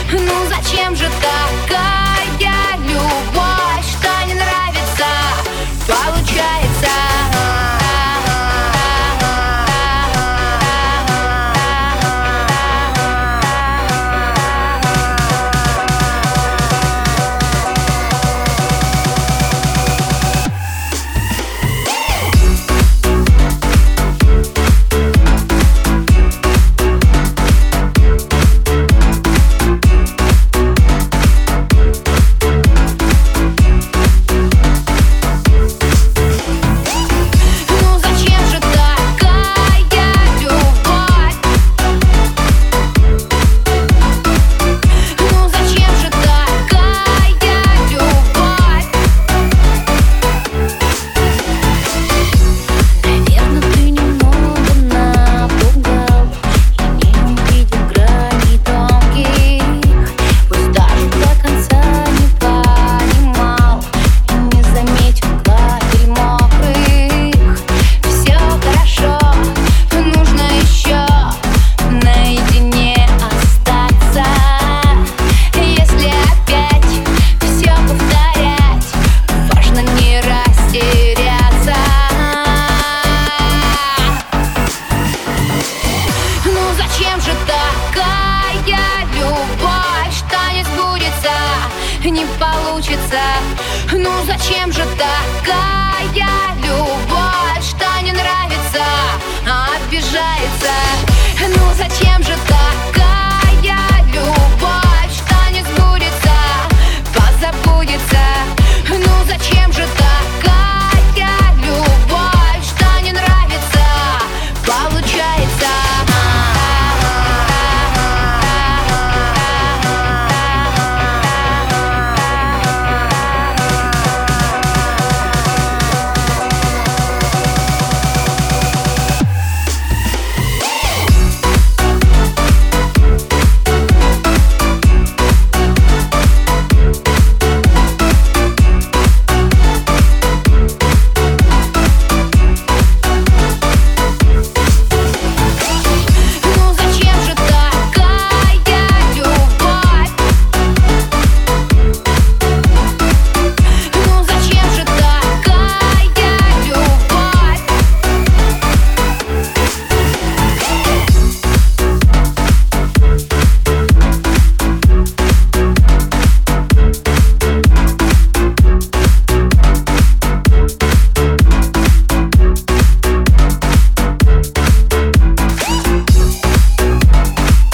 Ну зачем же такая любовь, что не нравится, получается. Зачем же такая любовь, что не сбудется, не получится? Ну зачем же такая любовь, что не нравится, а обижается? Ну зачем же такая любовь, что не сбудется, позабудется? Ну зачем же